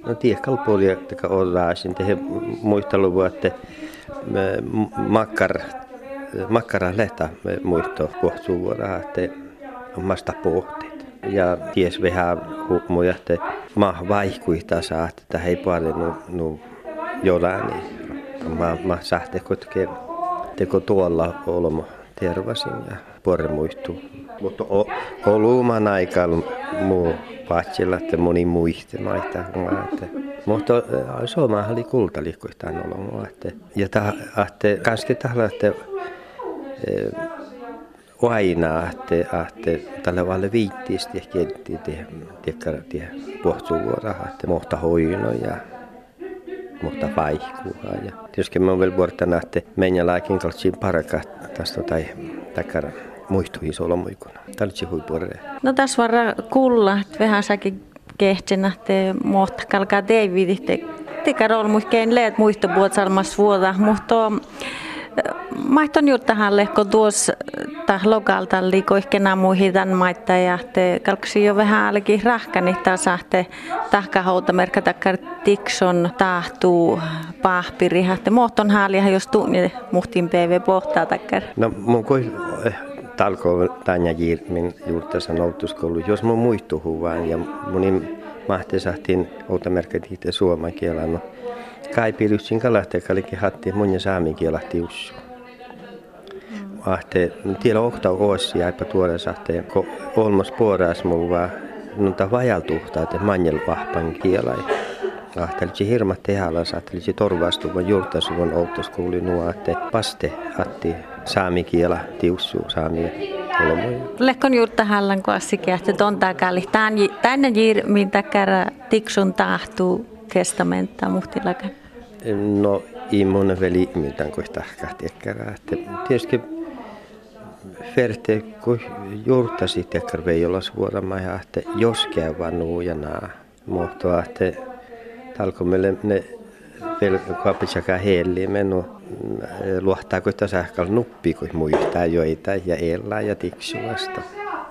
No tiekal puolia, että ollaan tehdä muistelua, että makkara lehtä muisto kohtuvuoroa, että omasta pohteet. Ja ties vähän huomuja, että maa vaihkuita saa, että hei paljon jollain. Mä sahte kuitenkin teko tuolla olmo tervasin ja puore muistuu. Mutta oluman aikaan muu patsilla, että moni muisti maita. Mutta Suomaa oli kultalihkuistaan olomo. Ja kanske tahla, että aina, että tällä valle viittiistä ja kieltiin tiekkä puhtsuvuoroa, että mohta hoino ja mohta vaihkua. Ja tietysti mä oon vielä vuortana, että meidän lääkin kaltsiin paraka tästä tai takkara muistuihin solomuikuna. Tämä oli huipuolella. No tässä varra kuulla, että vähän säkin kehtsenä, että mohta kalkaa David, että olmuikkeen leet muistopuot salmas vuoda, mutta maihton juuri tähän lehko tuossa lokalta liikoihkena muihin tämän maita ja kalksi jo vähän alkin rahkani tasahte tahkahouta merkka takkar tikson tahtuu pahpiri hahte mohton haalia jos tunni muhtin PV pohtaa takkar. No mun koi talko tanja jirmin juurtassa noutuskoulu jos mun muistuhu vaan ja munin mahti sahtiin outa merkka tiite suomen kielä no kai pilytsin kalahtekalikin hatti mun ja saamen kielahti ussu. Ahte tiellä okta osia eipä tuoda sahteen ko olmos puoras muu vaan nunta vajaltuhtaa että manjel vahpan kielä. Ahtelisi hirmat tehalla sahtelisi torvastuvan juurtasuvan outoskouli nuo että paste hatti saami kielä tiussu saami olmoja. Lehkon juurta hallan koassikin että tontaa kalli tänne jirmin takkara tiksun tahtuu kestamenta muhtilakan. No ei mun veli mitään kuin tahkahtiekärää. Tietysti Ferte, kun juurtasi tekkar veijolas vuoromaja, että jos käy vaan nuujanaa. Mutta että talko meille ne kaapitsakaa heelliin menu luohtaa, kun sähkällä nuppi, kun muistaa joita ja elää ja tiksuasta.